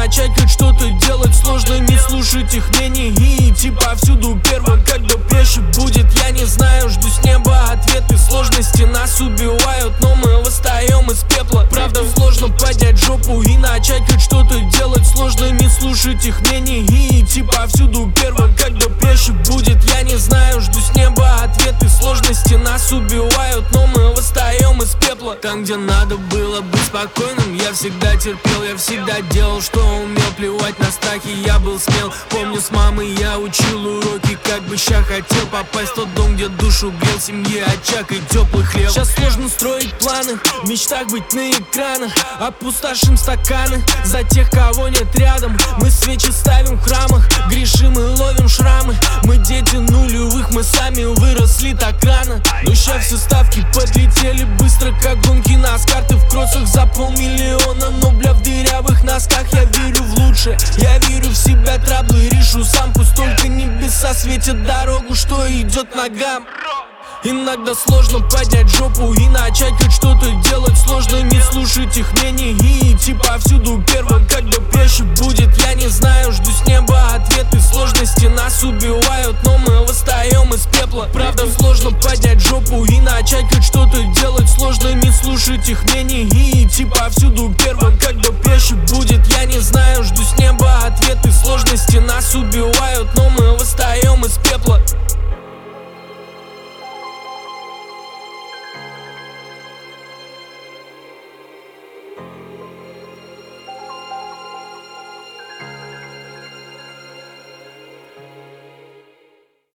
начать хоть что-то делать сложно. Не слушать их мнений и идти повсюду первым. Когда проще будет, я не знаю, жду с неба ответы. Сложности нас убивают, но мы восстаем из пепла. Правда, сложно поднять жопу и начать хоть что-то делать сложно. Не слушать их мнений и идти повсюду первым. Когда проще будет, я не знаю, жду с неба ответы. Сложности нас убивают, но мы восстаем из пепла. Там, где надо было быть спокойным, я всегда терпел, я всегда делал, что умел. Плевать на страхи, я был смел. Помню, с мамой я учил уроки, как бы ща хотел попасть в тот дом, где душу грел, семье очаг и теплый хлеб. Сейчас сложно строить планы, в мечтах быть на экранах. Опустошим стаканы за тех, кого нет рядом. Мы свечи ставим в храмах, грешим и ловим шрамы. Мы дети нулевых, мы сами выросли так рано. Но ща все ставки подлетели быстро, как гонки на карты в кроссах за 500 000. Но бля, в дырявых носках я верю в лучшее. Я верю в себя, траблы решу сам. Пусть только небеса светят дорогу, что идет ногам. Иногда сложно поднять жопу и начать хоть что-то делать сложно. Не слушать их мнений и идти повсюду первым. Когда проще будет, я не знаю, жду с неба ответы. Сложности нас убивают, но мы восстаем из пепла. Правда, сложно поднять жопу и начать хоть что-то делать сложно. Не слушать их мнений и идти повсюду первым. Когда проще будет, я не